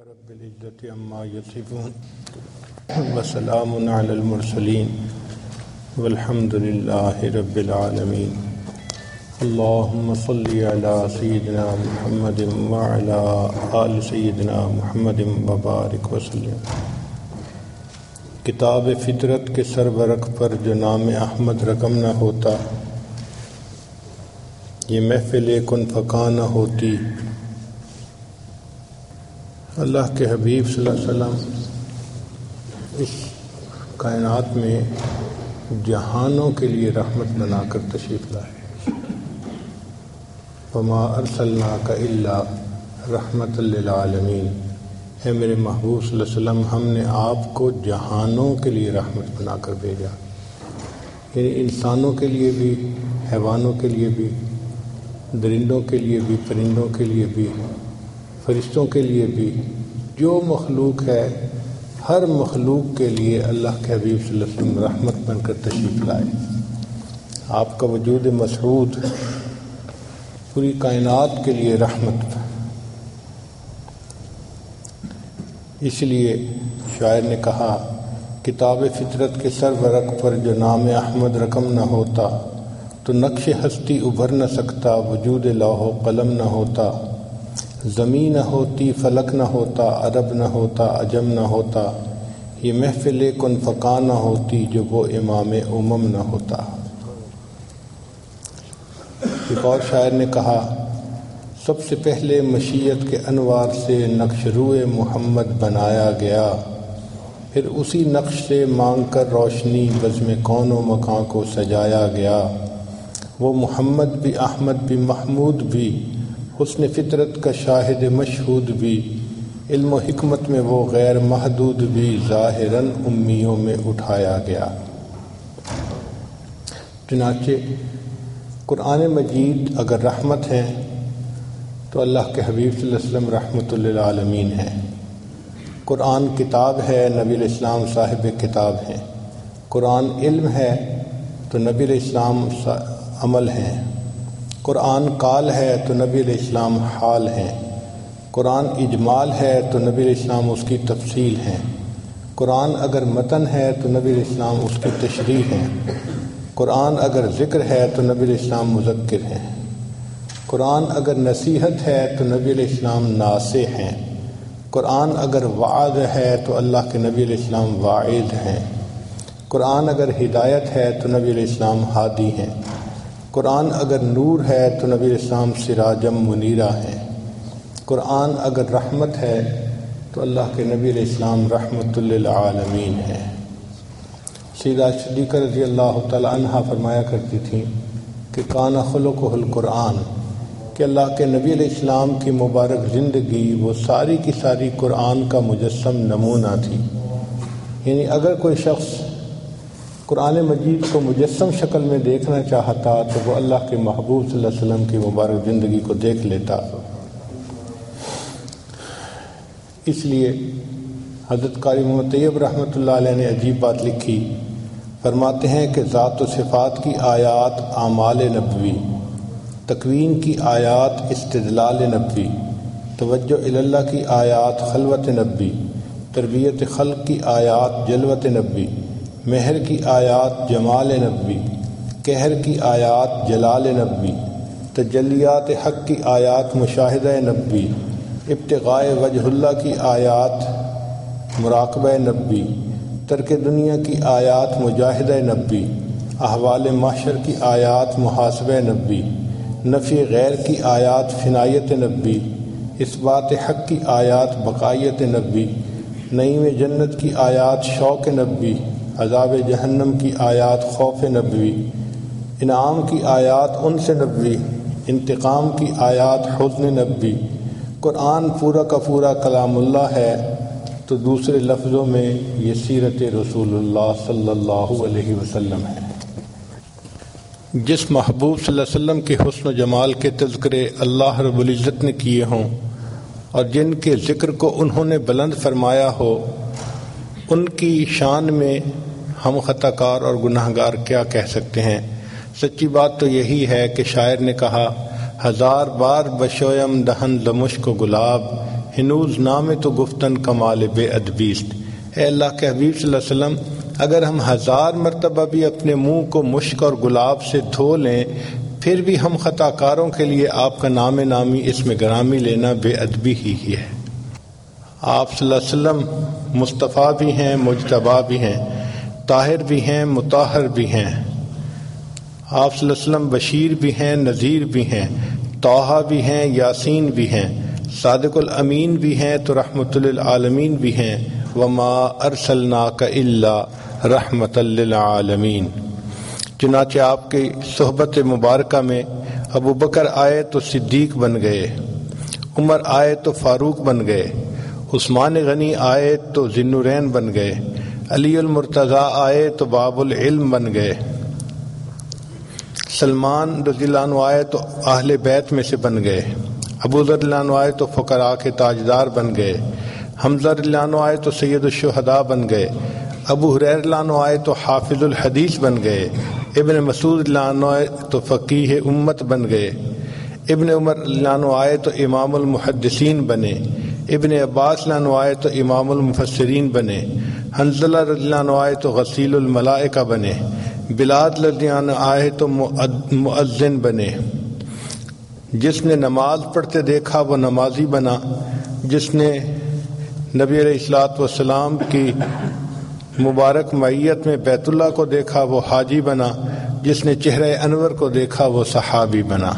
رب العزة عما يصفون وسلام على المرسلين والحمد لله رب العالمين. اللهم صل على سيدنا محمد وعلى آل سيدنا محمد وبارك وسلم. کتاب فطرت کے سرورق پر جو نام احمد رقم نہ ہوتا، یہ محفل کن فکا نہ ہوتی. اللہ کے حبیب صلی اللہ علیہ وسلم اس کائنات میں جہانوں کے لیے رحمت بنا کر تشریف لائے. وما ارسلناک الا رحمت للعالمین. اے میرے محبوب صلی اللہ علیہ وسلم، ہم نے آپ کو جہانوں کے لیے رحمت بنا کر بھیجا، یعنی انسانوں کے لیے بھی، حیوانوں کے لیے بھی، درندوں کے لیے بھی، پرندوں کے لیے بھی، فرشتوں کے لیے بھی. جو مخلوق ہے ہر مخلوق کے لیے اللہ کے حبیب صلی اللہ علیہ وسلم رحمت بن کر تشریف لائے. آپ کا وجود مسعود پوری کائنات کے لیے رحمت. اس لیے شاعر نے کہا، کتاب فطرت کے سرورق پر جو نام احمد رقم نہ ہوتا تو نقش ہستی ابھر نہ سکتا، وجود لوح و قلم نہ ہوتا، زمین نہ ہوتی، فلک نہ ہوتا، عرب نہ ہوتا، عجم نہ ہوتا، یہ محفل کن فکا نہ ہوتی جو وہ امام امم نہ ہوتا. ایک اور شاعر نے کہا، سب سے پہلے مشیت کے انوار سے نقش روئے محمد بنایا گیا، پھر اسی نقش سے مانگ کر روشنی بزم کون و مکان کو سجایا گیا. وہ محمد بھی، احمد بھی، محمود بھی، حسن فطرت کا شاہد مشہود بھی، علم و حکمت میں وہ غیر محدود بھی، ظاہراً امیوں میں اٹھایا گیا. چنانچہ قرآن مجید اگر رحمت ہے تو اللہ کے حبیب صلی اللہ علیہ وسلم رحمت للعالمین ہیں. قرآن کتاب ہے، نبی علیہ السلام صاحب کتاب ہیں. قرآن علم ہے تو نبی علیہ السلام عمل ہیں. قرآن قال ہے تو نبی علیہ السلام حال ہیں. قرآن اجمال ہے تو نبی علیہ السلام اس کی تفصیل ہیں. قرآن اگر متن ہے تو نبی علیہ السلام اس کی تشریح ہیں. قرآن اگر ذکر ہے تو نبی علیہ السلام مذکر ہیں. قرآن اگر نصیحت ہے تو نبی علیہ السلام ناصح ہیں. قرآن اگر وعظ ہے تو اللہ کے نبی علیہ السلام واعظ ہیں. قرآن اگر ہدایت ہے تو نبی علیہ السلام ہادی ہیں. قرآن اگر نور ہے تو نبی علیہ السلام سراجم منیرہ ہیں. قرآن اگر رحمت ہے تو اللہ کے نبی علیہ السلام رحمت للعالمین ہیں. سیدہ صدیقہ رضی اللہ تعالی عنہ فرمایا کرتی تھیں کہ کان خلقہ القرآن، کہ اللہ کے نبی علیہ السلام کی مبارک زندگی وہ ساری کی ساری قرآن کا مجسم نمونہ تھی. یعنی اگر کوئی شخص قرآن مجید کو مجسم شکل میں دیکھنا چاہتا تو وہ اللہ کے محبوب صلی اللہ علیہ وسلم کی مبارک زندگی کو دیکھ لیتا. اس لیے حضرت قاری محمد طیب رحمۃ اللہ علیہ نے عجیب بات لکھی. فرماتے ہیں کہ ذات و صفات کی آیات اعمال نبوی، تکوین کی آیات استدلال نبوی، توجہ اللہ کی آیات خلوت نبوی، تربیت خلق کی آیات جلوت نبوی، مہر کی آیات جمال نبوی، قہر کی آیات جلال نبوی، تجلیات حق کی آیات مشاہدہ نبوی، ابتغاء وجہ اللہ کی آیات مراقبہ نبوی، ترک دنیا کی آیات مجاہدہ نبوی، احوال محشر کی آیات محاسبہ نبوی، نفی غیر کی آیات فنایت نبوی، اثبات حق کی آیات بقایت نبوی، نعیم جنت کی آیات شوق نبوی، عذاب جہنم کی آیات خوف نبوی، انعام کی آیات انس نبوی، انتقام کی آیات حزن نبوی. قرآن پورا کا پورا کلام اللہ ہے تو دوسرے لفظوں میں یہ سیرت رسول اللہ صلی اللہ علیہ وسلم ہے. جس محبوب صلی اللہ علیہ وسلم کے حسن و جمال کے تذکرے اللہ رب العزت نے کیے ہوں اور جن کے ذکر کو انہوں نے بلند فرمایا ہو، ان کی شان میں ہم خطا کار اور گناہ گار کیا کہہ سکتے ہیں. سچی بات تو یہی ہے کہ شاعر نے کہا، ہزار بار بشویم دہن لمشک و گلاب، ہنوز نام تو گفتن کمال بے ادبیست۔ اے اللہ کے حبیب صلی اللہ علیہ وسلم، اگر ہم 1000 مرتبہ بھی اپنے منہ کو مشک اور گلاب سے دھو لیں پھر بھی ہم خطا کاروں کے لیے آپ کا نام نامی اس میں گرامی لینا بے ادبی ہی ہے۔ آپ صلی اللہ علیہ وسلم مصطفیٰ بھی ہیں، مجتبیٰ بھی ہیں، طاہر بھی ہیں، مطہر بھی ہیں۔ آپ صلی اللہ علیہ وسلم بشیر بھی ہیں، نذیر بھی ہیں، طٰہٰ بھی ہیں، یاسین بھی ہیں، صادق الامین بھی ہیں تو رحمت للعالمین بھی ہیں۔ وما ارسلناک الا رحمت للعالمین۔ چنانچہ آپ کی صحبت مبارکہ میں ابو بکر آئے تو صدیق بن گئے، عمر آئے تو فاروق بن گئے، عثمان غنی آئے تو ذی النورین بن گئے، علی المرتضیٰ آئے تو باب العلم بن گئے، سلمان رضی اللہ عنہ آئے تو اہل بیت میں سے بن گئے، ابو ذر رضی اللہ عنہ آئے تو فقراء کے تاجدار بن گئے، حمزہ رضی اللہ عنہ آئے تو سید الشہداء بن گئے، ابو ہریرہ رضی اللہ عنہ آئے تو حافظ الحدیث بن گئے، ابن مسعود رضی اللہ عنہ آئے تو فقیہ امت بن گئے، ابن عمر رضی اللہ عنہ آئے تو امام المحدثین بنے، ابن عباس رضی اللہ عنہ آئے تو امام المفسرین بنے، حنظلہ رضی اللہ عنہ آئے تو غسیل الملائکہ بنے، بلال رضی اللہ عنہ آئے تو مؤذن بنے۔ جس نے نماز پڑھتے دیکھا وہ نمازی بنا، جس نے نبی علیہ الصلوۃ والسلام کی مبارک معیت میں بیت اللہ کو دیکھا وہ حاجی بنا، جس نے چہرہ انور کو دیکھا وہ صحابی بنا۔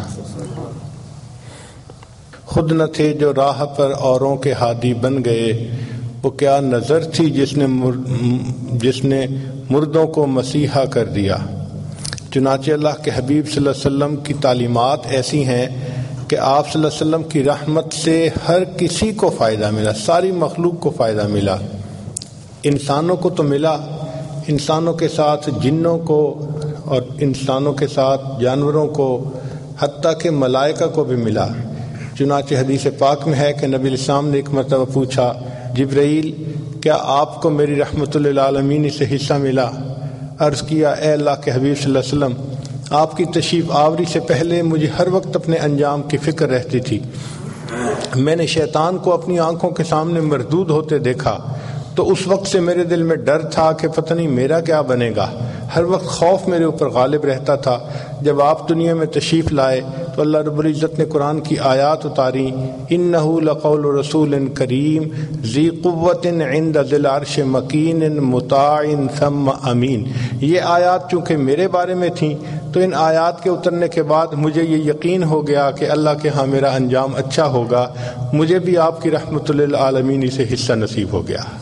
خود نہ تھے جو راہ پر اوروں کے ہادی بن گئے، وہ کیا نظر تھی جس نے مردوں کو مسیحا کر دیا۔ چنانچہ اللہ کے حبیب صلی اللہ علیہ وسلم کی تعلیمات ایسی ہیں کہ آپ صلی اللہ علیہ وسلم کی رحمت سے ہر کسی کو فائدہ ملا، ساری مخلوق کو فائدہ ملا۔ انسانوں کو تو ملا، انسانوں کے ساتھ جنوں کو اور انسانوں کے ساتھ جانوروں کو، حتیٰ کہ ملائکہ کو بھی ملا۔ چنانچہ حدیث پاک میں ہے کہ نبی علیہ السلام نے ایک مرتبہ پوچھا، جبرائیل کیا آپ کو میری رحمت للعالمین سے حصہ ملا؟ عرض کیا، اے اللہ کے حبیب صلی اللہ علیہ وسلم، آپ کی تشریف آوری سے پہلے مجھے ہر وقت اپنے انجام کی فکر رہتی تھی۔ میں نے شیطان کو اپنی آنکھوں کے سامنے مردود ہوتے دیکھا تو اس وقت سے میرے دل میں ڈر تھا کہ پتہ نہیں میرا کیا بنے گا، ہر وقت خوف میرے اوپر غالب رہتا تھا۔ جب آپ دنیا میں تشریف لائے تو اللہ رب العزت نے قرآن کی آیات اتاری، انہ لقول رسول کریم ذی قوت عند ذی العرش مکین مطاع ثم امین۔ یہ آیات چونکہ میرے بارے میں تھیں تو ان آیات کے اترنے کے بعد مجھے یہ یقین ہو گیا کہ اللہ کے ہاں میرا انجام اچھا ہوگا، مجھے بھی آپ کی رحمت للعالمین سے حصہ نصیب ہو گیا۔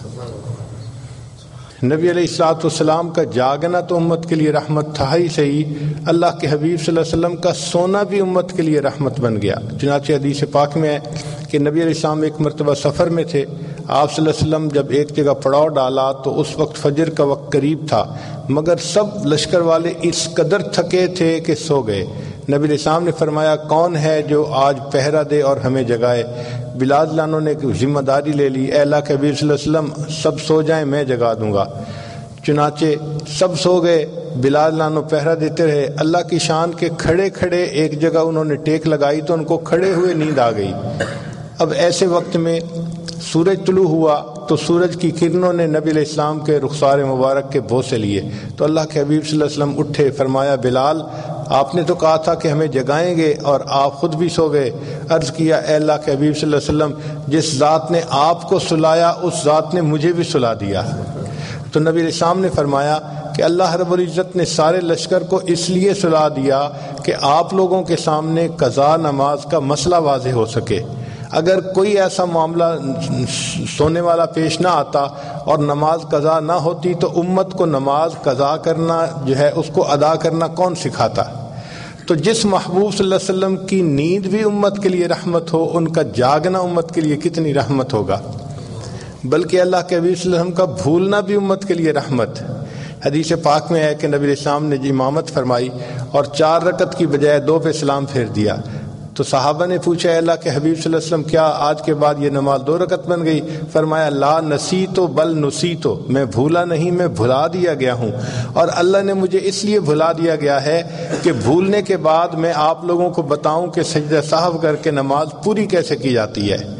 نبی علیہ الصلوۃ والسلام کا جاگنا تو امت کے لیے رحمت تھا ہی صحیح، اللہ کے حبیب صلی اللہ علیہ وسلم کا سونا بھی امت کے لیے رحمت بن گیا۔ چنانچہ حدیث پاک میں ہے کہ نبی علیہ السلام ایک مرتبہ سفر میں تھے، آپ صلی اللہ علیہ وسلم جب ایک جگہ پڑاؤ ڈالا تو اس وقت فجر کا وقت قریب تھا، مگر سب لشکر والے اس قدر تھکے تھے کہ سو گئے۔ نبی علیہ السلام نے فرمایا، کون ہے جو آج پہرا دے اور ہمیں جگائے؟ بلال رضی اللہ عنہ نے ذمہ داری لے لی، اے اللہ کے حبیب صلی اللہ علیہ وسلم سب سو جائیں میں جگا دوں گا۔ چنانچہ سب سو گئے، بلال رضی اللہ عنہ پہرا دیتے رہے۔ اللہ کی شان کے کھڑے کھڑے ایک جگہ انہوں نے ٹیک لگائی تو ان کو کھڑے ہوئے نیند آ گئی۔ اب ایسے وقت میں سورج طلوع ہوا تو سورج کی کرنوں نے نبی علیہ السلام کے رخسار مبارک کے بوسے لیے تو اللہ کے حبیب صلی اللہ علیہ وسلم اٹھے، فرمایا، بلال آپ نے تو کہا تھا کہ ہمیں جگائیں گے اور آپ خود بھی سو گئے۔ عرض کیا، اے اللہ کے حبیب صلی اللہ علیہ وسلم، جس ذات نے آپ کو سلایا اس ذات نے مجھے بھی سلا دیا۔ تو نبی علیہ السلام نے فرمایا کہ اللہ رب العزت نے سارے لشکر کو اس لیے سلا دیا کہ آپ لوگوں کے سامنے قضا نماز کا مسئلہ واضح ہو سکے۔ اگر کوئی ایسا معاملہ سونے والا پیش نہ آتا اور نماز قضا نہ ہوتی تو امت کو نماز قضا کرنا جو ہے اس کو ادا کرنا کون سکھاتا؟ تو جس محبوب صلی اللہ علیہ وسلم کی نیند بھی امت کے لیے رحمت ہو، ان کا جاگنا امت کے لیے کتنی رحمت ہوگا۔ بلکہ اللہ کے حبیب صلی اللہ علیہ وسلم کا بھولنا بھی امت کے لیے رحمت۔ حدیث پاک میں ہے کہ نبی علیہ السلام نے امامت فرمائی اور 4 رکعت کی بجائے 2 پہ سلام پھیر دیا تو صحابہ نے پوچھا، اے اللہ کے حبیب صلی اللہ علیہ وسلم کیا آج کے بعد یہ نماز 2 رکعت بن گئی؟ فرمایا، لا نسیتو بل نسیتو، میں بھولا نہیں، میں بھلا دیا گیا ہوں، اور اللہ نے مجھے اس لیے بھلا دیا گیا ہے کہ بھولنے کے بعد میں آپ لوگوں کو بتاؤں کہ سجدہ سہو کر کے نماز پوری کیسے کی جاتی ہے۔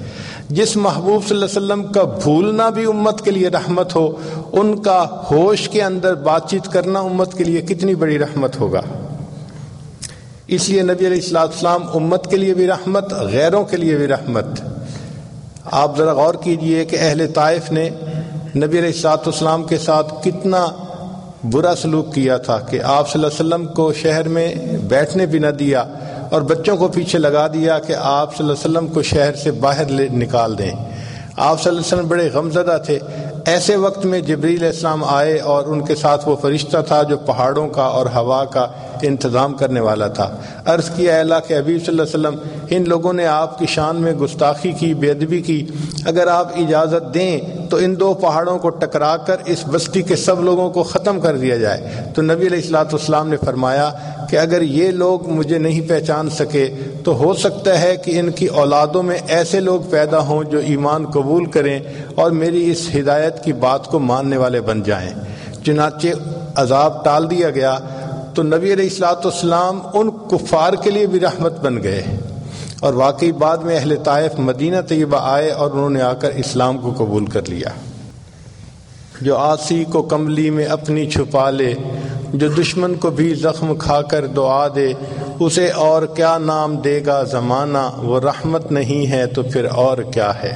جس محبوب صلی اللہ علیہ وسلم کا بھولنا بھی امت کے لیے رحمت ہو، ان کا ہوش کے اندر بات چیت کرنا امت کے لیے کتنی بڑی رحمت ہوگا۔ اس لیے نبی علیہ السلام امت کے لیے بھی رحمت، غیروں کے لیے بھی رحمت۔ آپ ذرا غور کیجئے کہ اہل طائف نے نبی علیہ السلام کے ساتھ کتنا برا سلوک کیا تھا کہ آپ صلی اللہ علیہ وسلم کو شہر میں بیٹھنے بھی نہ دیا اور بچوں کو پیچھے لگا دیا کہ آپ صلی اللہ علیہ وسلم کو شہر سے باہر نکال دیں۔ آپ صلی اللہ علیہ وسلم بڑے غمزدہ تھے۔ ایسے وقت میں جبریل علیہ السلام آئے اور ان کے ساتھ وہ فرشتہ تھا جو پہاڑوں کا اور ہوا کا انتظام کرنے والا تھا۔ عرض کیا، اے اللہ کے حبیب صلی اللہ علیہ وسلم، ان لوگوں نے آپ کی شان میں گستاخی کی، بے ادبی کی، اگر آپ اجازت دیں تو ان دو پہاڑوں کو ٹکرا کر اس بستی کے سب لوگوں کو ختم کر دیا جائے۔ تو نبی علیہ السلام نے فرمایا کہ اگر یہ لوگ مجھے نہیں پہچان سکے تو ہو سکتا ہے کہ ان کی اولادوں میں ایسے لوگ پیدا ہوں جو ایمان قبول کریں اور میری اس ہدایت کی بات کو ماننے والے بن جائیں۔ چنانچہ عذاب ٹال دیا گیا تو نبی علیہ السلام ان کفار کے لیے بھی رحمت بن گئے، اور واقعی بعد میں اہل طائف مدینہ طیبہ آئے اور انہوں نے آ کر اسلام کو قبول کر لیا۔ جو آسی کو کملی میں اپنی چھپا لے، جو دشمن کو بھی زخم کھا کر دعا دے، اسے اور کیا نام دے گا زمانہ، وہ رحمت نہیں ہے تو پھر اور کیا ہے۔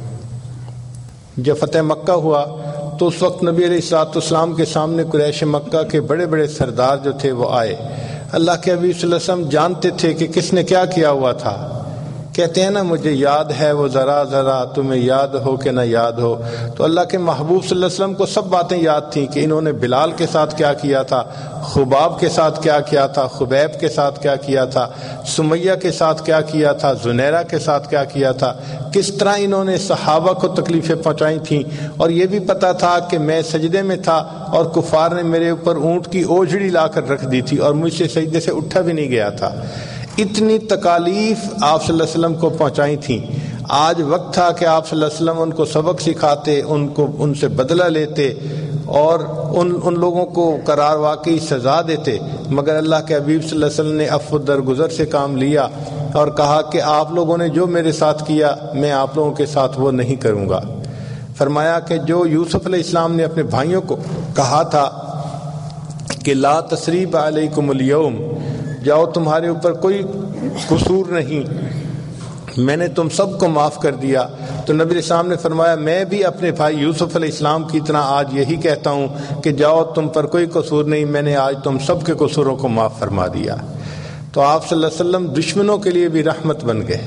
جب فتح مکہ ہوا تو اس وقت نبی علیہ السلام کے سامنے قریش مکہ کے بڑے بڑے سردار جو تھے وہ آئے۔ اللہ کے حبیب صلی اللہ علیہ وسلم جانتے تھے کہ کس نے کیا کیا ہوا تھا۔ کہتے ہیں نا، مجھے یاد ہے وہ ذرا ذرا، تمہیں یاد ہو کہ نہ یاد ہو۔ تو اللہ کے محبوب صلی اللہ علیہ وسلم کو سب باتیں یاد تھیں کہ انہوں نے بلال کے ساتھ کیا کیا تھا، خباب کے ساتھ کیا کیا تھا، خبیب کے ساتھ کیا کیا تھا، سمیہ کے ساتھ کیا کیا تھا، زنیرہ کے ساتھ کیا کیا تھا، کس طرح انہوں نے صحابہ کو تکلیفیں پہنچائی تھیں، اور یہ بھی پتہ تھا کہ میں سجدے میں تھا اور کفار نے میرے اوپر اونٹ کی اوجھڑی لا کر رکھ دی تھی اور مجھ سے سجدے سے اٹھا بھی نہیں گیا تھا۔ اتنی تکالیف آپ صلی اللہ علیہ وسلم کو پہنچائی تھیں۔ آج وقت تھا کہ آپ صلی اللہ علیہ وسلم ان کو سبق سکھاتے، ان سے بدلہ لیتے اور ان لوگوں کو قرار واقعی سزا دیتے، مگر اللہ کے حبیب صلی اللہ علیہ وسلم نے عفو درگزر سے کام لیا اور کہا کہ آپ لوگوں نے جو میرے ساتھ کیا میں آپ لوگوں کے ساتھ وہ نہیں کروں گا۔ فرمایا کہ جو یوسف علیہ السلام نے اپنے بھائیوں کو کہا تھا کہ لا تثریب علیکم اليوم، جاؤ تمہارے اوپر کوئی قصور نہیں، میں نے تم سب کو معاف کر دیا، تو نبی علیہ السلام نے فرمایا میں بھی اپنے بھائی یوسف علیہ السلام کی طرح آج یہی کہتا ہوں کہ جاؤ تم پر کوئی قصور نہیں، میں نے آج تم سب کے قصوروں کو معاف فرما دیا۔ تو آپ صلی اللہ علیہ وسلم دشمنوں کے لیے بھی رحمت بن گئے۔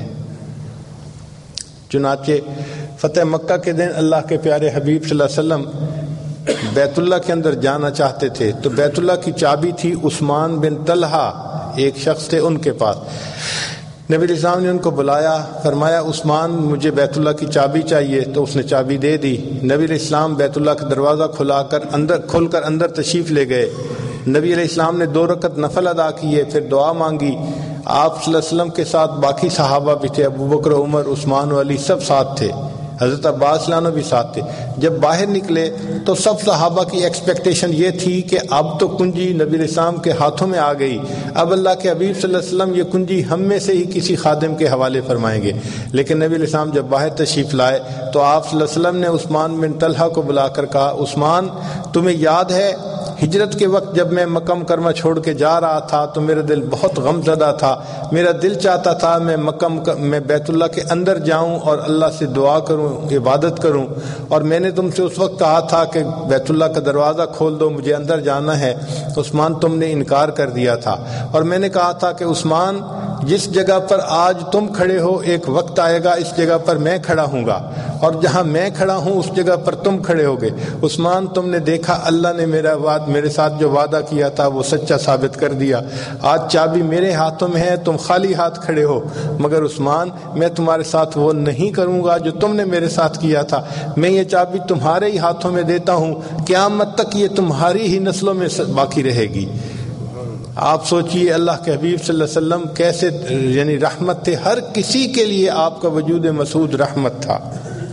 چنانچہ فتح مکہ کے دن اللہ کے پیارے حبیب صلی اللہ علیہ وسلم بیت اللہ کے اندر جانا چاہتے تھے، تو بیت اللہ کی چابی تھی عثمان بن طلحہ، ایک شخص تھے ان کے پاس۔ نبی علیہ السلام نے ان کو بلایا، فرمایا عثمان مجھے بیت اللہ کی چابی چاہیے، تو اس نے چابی دے دی۔ نبی علیہ السلام بیت اللہ کا دروازہ کھول کر اندر تشریف لے گئے۔ نبی علیہ السلام نے 2 رکعت نفل ادا کیے، پھر دعا مانگی۔ آپ صلی اللہ علیہ وسلم کے ساتھ باقی صحابہ بھی تھے، ابو بکر، عمر، عثمان و علی سب ساتھ تھے، حضرت عباس لانا بھی ساتھ تھے۔ جب باہر نکلے تو سب صحابہ کی ایکسپیکٹیشن یہ تھی کہ اب تو کنجی نبی علیہ السلام کے ہاتھوں میں آ گئی، اب اللہ کے حبیب صلی اللہ علیہ وسلم یہ کنجی ہم میں سے ہی کسی خادم کے حوالے فرمائیں گے۔ لیکن نبی علیہ السلام جب باہر تشریف لائے تو آپ صلی اللہ علیہ وسلم نے عثمان بن طلحہ کو بلا کر کہا، عثمان تمہیں یاد ہے ہجرت کے وقت جب میں مکہ مکرمہ چھوڑ کے جا رہا تھا تو میرا دل بہت غم زدہ تھا، میرا دل چاہتا تھا میں بیت اللہ کے اندر جاؤں اور اللہ سے دعا کروں، عبادت کروں، اور میں نے تم سے اس وقت کہا تھا کہ بیت اللہ کا دروازہ کھول دو، مجھے اندر جانا ہے۔ عثمان تم نے انکار کر دیا تھا، اور میں نے کہا تھا کہ عثمان جس جگہ پر آج تم کھڑے ہو ایک وقت آئے گا اس جگہ پر میں کھڑا ہوں گا، اور جہاں میں کھڑا ہوں اس جگہ پر تم کھڑے ہوگے۔ عثمان تم نے دیکھا اللہ نے میرے ساتھ جو وعدہ کیا تھا وہ سچا ثابت کر دیا، آج چابی میرے ہاتھوں میں ہے، تم خالی ہاتھ کھڑے ہو، مگر عثمان میں تمہارے ساتھ وہ نہیں کروں گا جو تم نے میرے ساتھ کیا تھا، میں یہ چابی تمہارے ہی ہاتھوں میں دیتا ہوں، قیامت تک یہ تمہاری ہی نسلوں میں باقی رہے گی۔ آپ سوچئے اللہ کے حبیب صلی اللہ علیہ وسلم کیسے یعنی رحمت تھے، ہر کسی کے لیے آپ کا وجود مسعود رحمت تھا۔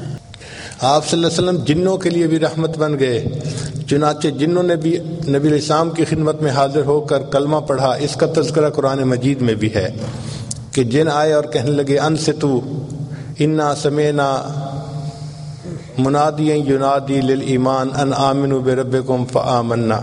آپ صلی اللہ علیہ وسلم جنوں کے لیے بھی رحمت بن گئے، چنانچہ جنوں نے بھی نبی علیہ السلام کی خدمت میں حاضر ہو کر کلمہ پڑھا۔ اس کا تذکرہ قرآن مجید میں بھی ہے کہ جن آئے اور کہنے لگے انصتو انا سمعنا منادیا ینادی للایمان ان آمنوا بربکم فآمنا۔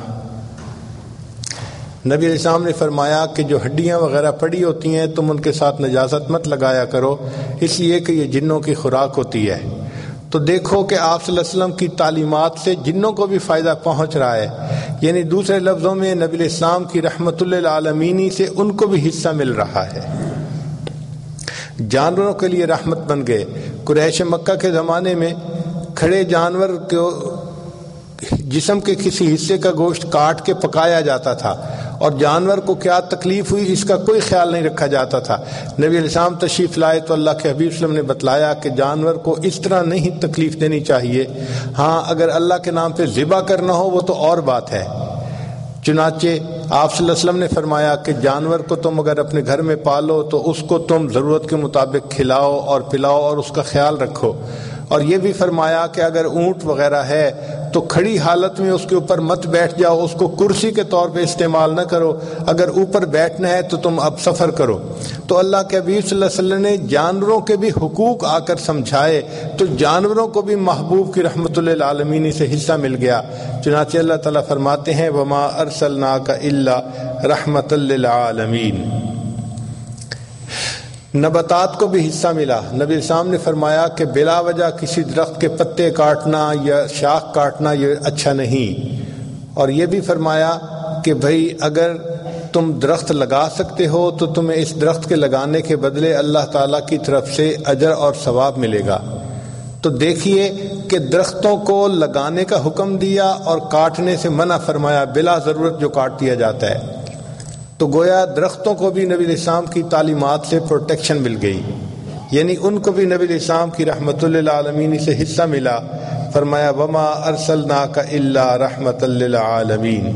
نبی علیہ السلام نے فرمایا کہ جو ہڈیاں وغیرہ پڑی ہوتی ہیں تم ان کے ساتھ نجاست مت لگایا کرو، اس لیے کہ یہ جنوں کی خوراک ہوتی ہے۔ تو دیکھو کہ آپ صلی اللہ علیہ وسلم کی تعلیمات سے جنوں کو بھی فائدہ پہنچ رہا ہے، یعنی دوسرے لفظوں میں نبی علیہ السلام کی رحمت للعالمین سے ان کو بھی حصہ مل رہا ہے۔ جانوروں کے لیے رحمت بن گئے۔ قریش مکہ کے زمانے میں کھڑے جانور کو جسم کے کسی حصے کا گوشت کاٹ کے پکایا جاتا تھا، اور جانور کو کیا تکلیف ہوئی اس کا کوئی خیال نہیں رکھا جاتا تھا۔ نبی علیہ السلام تشریف لائے تو اللہ کے حبیب صلی اللہ علیہ وسلم نے بتلایا کہ جانور کو اس طرح نہیں تکلیف دینی چاہیے، ہاں اگر اللہ کے نام پہ ذبح کرنا ہو وہ تو اور بات ہے۔ چنانچہ آپ صلی اللہ علیہ وسلم نے فرمایا کہ جانور کو تم اگر اپنے گھر میں پالو تو اس کو تم ضرورت کے مطابق کھلاؤ اور پلاؤ اور اس کا خیال رکھو، اور یہ بھی فرمایا کہ اگر اونٹ وغیرہ ہے تو کھڑی حالت میں اس کے اوپر مت بیٹھ جاؤ، اس کو کرسی کے طور پہ استعمال نہ کرو، اگر اوپر بیٹھنا ہے تو تم اب سفر کرو۔ تو اللہ کے حبیب صلی اللہ علیہ وسلم نے جانوروں کے بھی حقوق آ کر سمجھائے، تو جانوروں کو بھی محبوب کی رحمت للعالمین سے حصہ مل گیا۔ چنانچہ اللہ تعالیٰ فرماتے ہیں وما ارسلناک الا رحمت للعالمین۔ نباتات کو بھی حصہ ملا۔ نبی السلام نے فرمایا کہ بلا وجہ کسی درخت کے پتے کاٹنا یا شاخ کاٹنا یہ اچھا نہیں، اور یہ بھی فرمایا کہ بھئی اگر تم درخت لگا سکتے ہو تو تمہیں اس درخت کے لگانے کے بدلے اللہ تعالیٰ کی طرف سے اجر اور ثواب ملے گا۔ تو دیکھیے کہ درختوں کو لگانے کا حکم دیا اور کاٹنے سے منع فرمایا، بلا ضرورت جو کاٹ دیا جاتا ہے۔ تو گویا درختوں کو بھی نبی علیہ السلام کی تعلیمات سے پروٹیکشن مل گئی، یعنی ان کو بھی نبی علیہ السلام کی رحمت للعالمین سے حصہ ملا۔ فرمایا وما ارسلناک الا رحمت للعالمین۔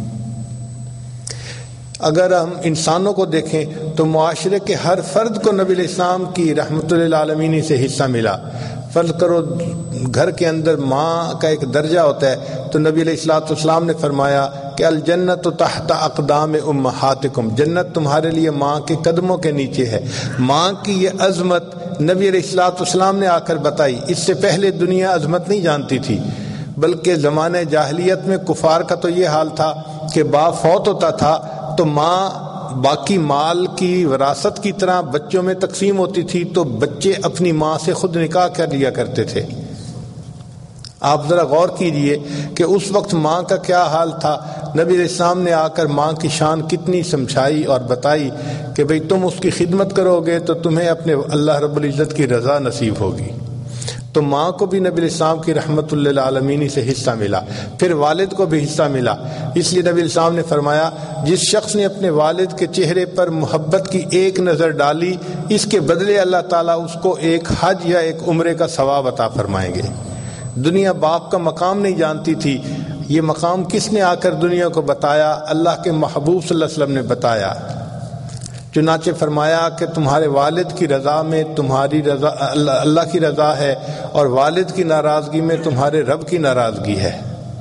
اگر ہم انسانوں کو دیکھیں تو معاشرے کے ہر فرد کو نبی علیہ السلام کی رحمت للعالمین سے حصہ ملا۔ فرض کرو گھر کے اندر ماں کا ایک درجہ ہوتا ہے، تو نبی علیہ الصلوۃ والسلام نے فرمایا کہ الجنت تحت اقدام امہاتکم، جنت تمہارے لیے ماں کے قدموں کے نیچے ہے۔ ماں کی یہ عظمت نبی علیہ الصلوۃ والسلام نے آ کر بتائی۔ اس سے پہلے دنیا عظمت نہیں جانتی تھی، بلکہ زمانے جاہلیت میں کفار کا تو یہ حال تھا کہ باپ فوت ہوتا تھا تو ماں باقی مال کی وراثت کی طرح بچوں میں تقسیم ہوتی تھی، تو بچے اپنی ماں سے خود نکاح کر لیا کرتے تھے۔ آپ ذرا غور کیجئے کہ اس وقت ماں کا کیا حال تھا۔ نبی علیہ السلام نے آ کر ماں کی شان کتنی سمجھائی اور بتائی کہ بھئی تم اس کی خدمت کرو گے تو تمہیں اپنے اللہ رب العزت کی رضا نصیب ہوگی۔ تو ماں کو بھی نبی علیہ السلام کی رحمت للعالمین سے حصہ ملا، پھر والد کو بھی حصہ ملا۔ اس لیے نبی علیہ السلام نے فرمایا جس شخص نے اپنے والد کے چہرے پر محبت کی ایک نظر ڈالی، اس کے بدلے اللہ تعالیٰ اس کو ایک حج یا ایک عمرے کا ثواب عطا فرمائیں گے۔ دنیا باپ کا مقام نہیں جانتی تھی، یہ مقام کس نے آ کر دنیا کو بتایا؟ اللہ کے محبوب صلی اللہ علیہ وسلم نے بتایا۔ چنانچہ فرمایا کہ تمہارے والد کی رضا میں تمہاری رضا اللہ کی رضا ہے، اور والد کی ناراضگی میں تمہارے رب کی ناراضگی ہے۔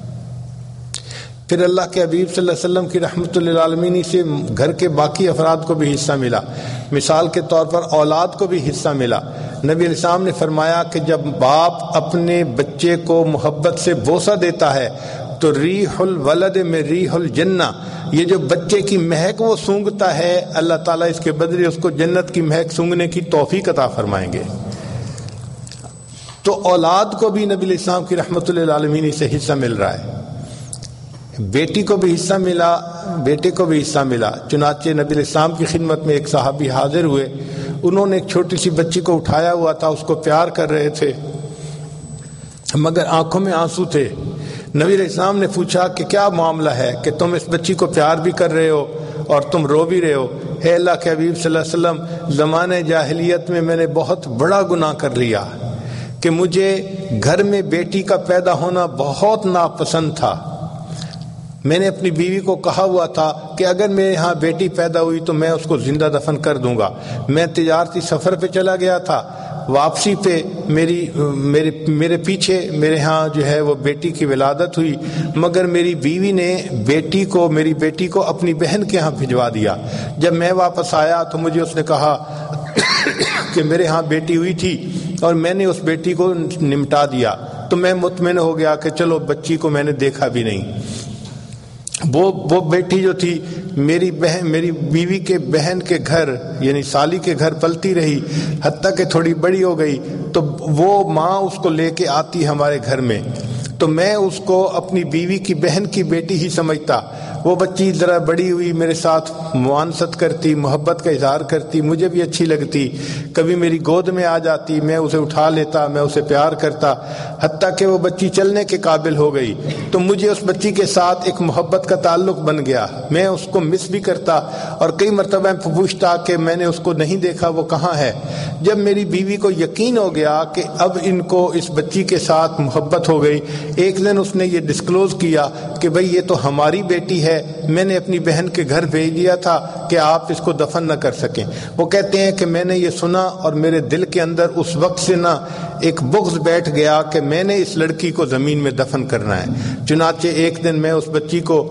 پھر اللہ کے حبیب صلی اللہ علیہ وسلم کی رحمت للعالمین سے گھر کے باقی افراد کو بھی حصہ ملا۔ مثال کے طور پر اولاد کو بھی حصہ ملا۔ نبی علیہ السلام نے فرمایا کہ جب باپ اپنے بچے کو محبت سے بوسہ دیتا ہے تو ریح الولد میں ریح الجنہ، یہ جو بچے کی مہک وہ سونگتا ہے، اللہ تعالیٰ اس کے بدلے اس کو جنت کی مہک سونگنے کی توفیق عطا فرمائیں گے۔ تو اولاد کو بھی نبی علیہ السلام کی رحمت للعالمین سے حصہ مل رہا ہے۔ بیٹی کو بھی حصہ ملا، بیٹے کو بھی حصہ ملا۔ چنانچہ نبی علیہ السلام کی خدمت میں ایک صحابی حاضر ہوئے، انہوں نے ایک چھوٹی سی بچی کو اٹھایا ہوا تھا، اس کو پیار کر رہے تھے مگر آنکھوں میں آنسو تھے۔ نبی علیہ السلام نے پوچھا کہ کیا معاملہ ہے کہ تم اس بچی کو پیار بھی کر رہے ہو اور تم رو بھی رہے ہو؟ اے اللہ کے حبیب صلی اللہ علیہ وسلم، زمانے جاہلیت میں نے بہت بڑا گناہ کر لیا کہ مجھے گھر میں بیٹی کا پیدا ہونا بہت ناپسند تھا۔ میں نے اپنی بیوی کو کہا ہوا تھا کہ اگر میرے ہاں بیٹی پیدا ہوئی تو میں اس کو زندہ دفن کر دوں گا۔ میں تجارتی سفر پہ چلا گیا تھا، واپسی پہ میرے پیچھے میرے ہاں جو ہے وہ بیٹی کی ولادت ہوئی، مگر میری بیوی نے میری بیٹی کو اپنی بہن کے ہاں بھجوا دیا۔ جب میں واپس آیا تو مجھے اس نے کہا کہ میرے ہاں بیٹی ہوئی تھی اور میں نے اس بیٹی کو نمٹا دیا، تو میں مطمئن ہو گیا کہ چلو بچی کو میں نے دیکھا بھی نہیں۔ وہ بیٹی جو تھی میری بیوی کے بہن کے گھر یعنی سالی کے گھر پلتی رہی، حتیٰ کہ تھوڑی بڑی ہو گئی تو وہ ماں اس کو لے کے آتی ہمارے گھر میں، تو میں اس کو اپنی بیوی کی بہن کی بیٹی ہی سمجھتا۔ وہ بچی ذرا بڑی ہوئی، میرے ساتھ معانست کرتی، محبت کا اظہار کرتی، مجھے بھی اچھی لگتی، کبھی میری گود میں آ جاتی، میں اسے اٹھا لیتا، میں اسے پیار کرتا، حتیٰ کہ وہ بچی چلنے کے قابل ہو گئی تو مجھے اس بچی کے ساتھ ایک محبت کا تعلق بن گیا، میں اس کو مس بھی کرتا اور کئی مرتبہ پوچھتا کہ میں نے اس کو نہیں دیکھا، وہ کہاں ہے۔ جب میری بیوی کو یقین ہو گیا کہ اب ان کو اس بچی کے ساتھ محبت ہو گئی، ایک دن اس نے یہ ڈسکلوز کیا کہ بھئی یہ تو ہماری بیٹی ہے، میں نے اپنی بہن کے گھر بھیج دیا تھا کہ آپ اس کو دفن نہ کر سکیں۔ وہ کہتے ہیں کہ میں نے یہ سنا اور میرے دل کے اندر اس وقت سے نا ایک بغض بیٹھ گیا کہ میں نے اس لڑکی کو زمین میں دفن کرنا ہے۔ چنانچہ ایک دن میں اس بچی کو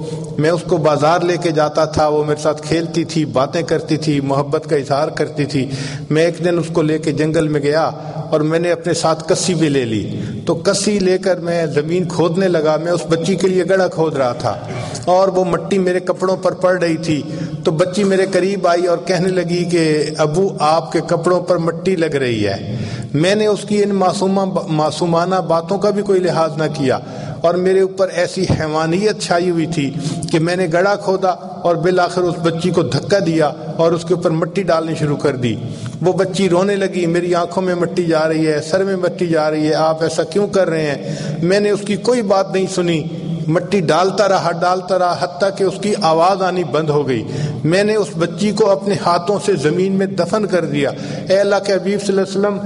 بازار لے کے جاتا تھا، وہ میرے ساتھ کھیلتی تھی، باتیں کرتی تھی، محبت کا اظہار کرتی تھی۔ میں ایک دن اس کو لے کے جنگل میں گیا اور میں نے اپنے ساتھ کسی بھی لے لی، تو کسی لے کر میں زمین کھودنے لگا، میں اس بچی کے لیے گڑھا کھود رہا تھا اور وہ مٹی میرے کپڑوں پر پڑ رہی تھی، تو بچی میرے قریب آئی اور کہنے لگی کہ ابو آپ کے کپڑوں پر مٹی لگ رہی ہے۔ میں نے اس کی ان معصومانہ باتوں کا بھی کوئی لحاظ نہ کیا اور میرے اوپر ایسی حیوانیت چھائی ہوئی تھی کہ میں نے گڑھا کھودا اور بالآخر اس بچی کو دھکا دیا اور اس کے اوپر مٹی ڈالنی شروع کر دی۔ وہ بچی رونے لگی، میری آنکھوں میں مٹی جا رہی ہے، سر میں مٹی جا رہی ہے، آپ ایسا کیوں کر رہے ہیں؟ میں نے اس کی کوئی بات نہیں سنی، مٹی ڈالتا رہا حتیٰ کہ اس کی آواز آنی بند ہو گئی۔ میں نے اس بچی کو اپنے ہاتھوں سے زمین میں دفن کر دیا۔ اے اللہ کے حبیب صلی اللہ علیہ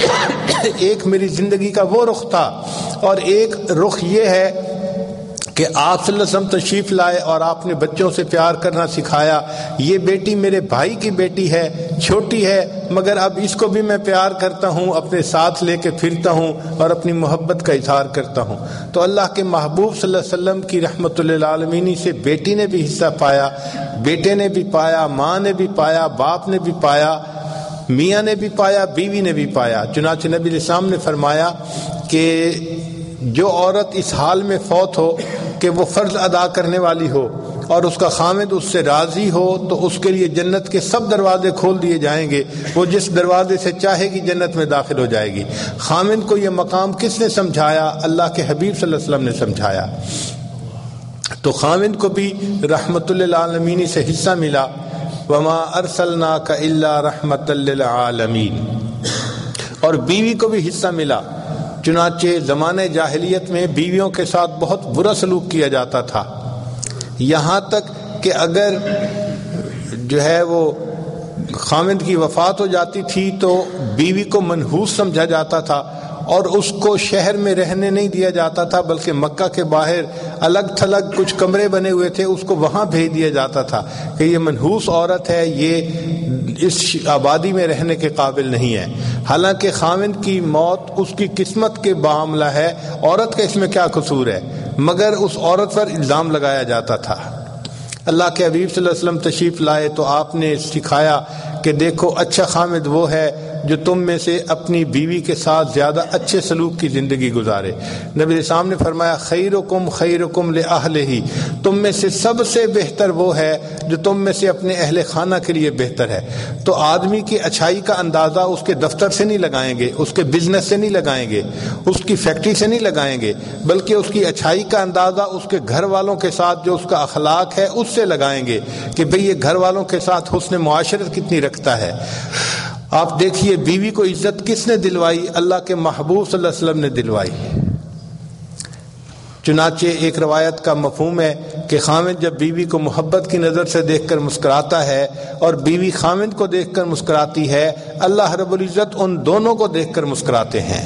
وسلم، ایک میری زندگی کا وہ رخ تھا اور ایک رخ یہ ہے کہ آپ صلی اللہ علیہ وسلم تشریف لائے اور آپ نے بچوں سے پیار کرنا سکھایا۔ یہ بیٹی میرے بھائی کی بیٹی ہے، چھوٹی ہے، مگر اب اس کو بھی میں پیار کرتا ہوں، اپنے ساتھ لے کے پھرتا ہوں اور اپنی محبت کا اظہار کرتا ہوں۔ تو اللہ کے محبوب صلی اللہ علیہ وسلم کی رحمت للعالمین سے بیٹی نے بھی حصہ پایا، بیٹے نے بھی پایا، ماں نے بھی پایا، باپ نے بھی پایا، میاں نے بھی پایا، بیوی نے بھی پایا۔ چنانچہ نبی علیہ السلام نے فرمایا کہ جو عورت اس حال میں فوت ہو کہ وہ فرض ادا کرنے والی ہو اور اس کا خامد اس سے راضی ہو تو اس کے لیے جنت کے سب دروازے کھول دیے جائیں گے، وہ جس دروازے سے چاہے گی جنت میں داخل ہو جائے گی۔ خامد کو یہ مقام کس نے سمجھایا؟ اللہ کے حبیب صلی اللہ علیہ وسلم نے سمجھایا۔ تو خامد کو بھی رحمت للعالمین سے حصہ ملا، وما ارسلناک الا رحمت للعالمین، اور بیوی کو بھی حصہ ملا۔ چنانچہ زمانہ جاہلیت میں بیویوں کے ساتھ بہت برا سلوک کیا جاتا تھا، یہاں تک کہ اگر جو ہے وہ خامد کی وفات ہو جاتی تھی تو بیوی کو منحوس سمجھا جاتا تھا اور اس کو شہر میں رہنے نہیں دیا جاتا تھا، بلکہ مکہ کے باہر الگ تھلگ کچھ کمرے بنے ہوئے تھے، اس کو وہاں بھیج دیا جاتا تھا کہ یہ منحوس عورت ہے، یہ اس آبادی میں رہنے کے قابل نہیں ہے۔ حالانکہ خامد کی موت اس کی قسمت کے معاملہ ہے، عورت کا اس میں کیا قصور ہے، مگر اس عورت پر الزام لگایا جاتا تھا۔ اللہ کے حبیب صلی اللہ علیہ وسلم تشریف لائے تو آپ نے سکھایا کہ دیکھو اچھا خامد وہ ہے جو تم میں سے اپنی بیوی کے ساتھ زیادہ اچھے سلوک کی زندگی گزارے۔ نبی علیہ السلام نے فرمایا خیرکم خیرکم لأہلہ، تم میں سے سب سے بہتر وہ ہے جو تم میں سے اپنے اہل خانہ کے لیے بہتر ہے۔ تو آدمی کی اچھائی کا اندازہ اس کے دفتر سے نہیں لگائیں گے، اس کے بزنس سے نہیں لگائیں گے، اس کی فیکٹری سے نہیں لگائیں گے، بلکہ اس کی اچھائی کا اندازہ اس کے گھر والوں کے ساتھ جو اس کا اخلاق ہے اس سے لگائیں گے کہ بھئی یہ گھر والوں کے ساتھ حسن معاشرت کتنی رکھتا ہے۔ آپ دیکھیے بیوی کو عزت کس نے دلوائی؟ اللہ کے محبوب صلی اللہ علیہ وسلم نے دلوائی۔ چنانچہ ایک روایت کا مفہوم ہے کہ خامد جب بیوی کو محبت کی نظر سے دیکھ کر مسکراتا ہے اور بیوی خامد کو دیکھ کر مسکراتی ہے، اللہ رب العزت ان دونوں کو دیکھ کر مسکراتے ہیں۔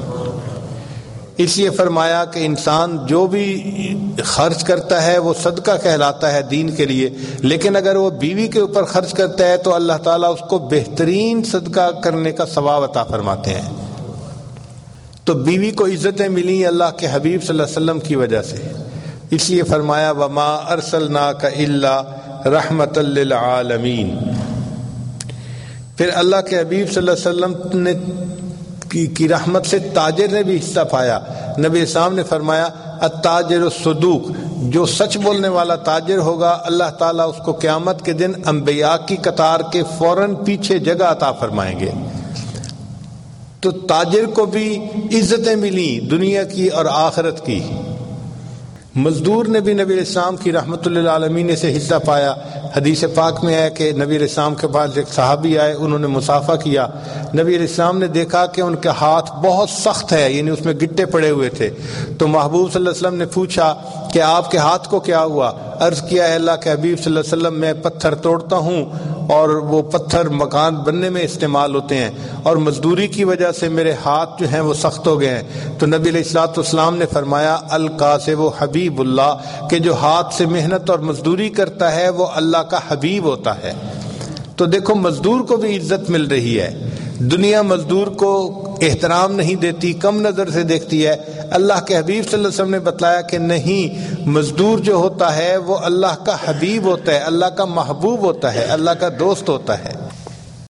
اس لیے فرمایا کہ انسان جو بھی خرچ کرتا ہے وہ صدقہ کہلاتا ہے دین کے لیے، لیکن اگر وہ بیوی کے اوپر خرچ کرتا ہے تو اللہ تعالیٰ اس کو بہترین صدقہ کرنے کا ثواب عطا فرماتے ہیں۔ تو بیوی کو عزتیں ملی اللہ کے حبیب صلی اللہ علیہ وسلم کی وجہ سے، اس لیے فرمایا وما ارسلناک الا رحمت للعالمین۔ پھر اللہ کے حبیب صلی اللہ علیہ وسلم نے کی رحمت سے تاجر نے بھی حصہ پایا. نبی اسلام نے فرمایا التاجر الصدوق، جو سچ بولنے والا تاجر ہوگا اللہ تعالیٰ اس کو قیامت کے دن انبیاء کی قطار کے فوراً پیچھے جگہ عطا فرمائیں گے. تو تاجر کو بھی عزتیں ملی دنیا کی اور آخرت کی. مزدور نے بھی نبی علیہ السلام کی رحمت للعالمین سے حصہ پایا. حدیث پاک میں ہے کہ نبی علیہ السلام کے پاس ایک صحابی آئے، انہوں نے مصافحہ کیا. نبی علیہ السلام نے دیکھا کہ ان کے ہاتھ بہت سخت ہے، یعنی اس میں گٹے پڑے ہوئے تھے. تو محبوب صلی اللہ علیہ وسلم نے پوچھا کہ آپ کے ہاتھ کو کیا ہوا؟ عرض کیا ہے اللہ کے حبیب صلی اللہ علیہ وسلم میں پتھر توڑتا ہوں اور وہ پتھر مکان بننے میں استعمال ہوتے ہیں، اور مزدوری کی وجہ سے میرے ہاتھ جو ہیں وہ سخت ہو گئے ہیں. تو نبی علیہ الصلوۃ والسلام نے فرمایا الکاسب حبیب اللہ، کہ جو ہاتھ سے محنت اور مزدوری کرتا ہے وہ اللہ کا حبیب ہوتا ہے. تو دیکھو مزدور کو بھی عزت مل رہی ہے. دنیا مزدور کو احترام نہیں دیتی، کم نظر سے دیکھتی ہے. اللہ کے حبیب صلی اللہ علیہ وسلم نے بتلایا کہ نہیں، مزدور جو ہوتا ہے وہ اللہ کا حبیب ہوتا ہے، اللہ کا محبوب ہوتا ہے، اللہ کا دوست ہوتا ہے.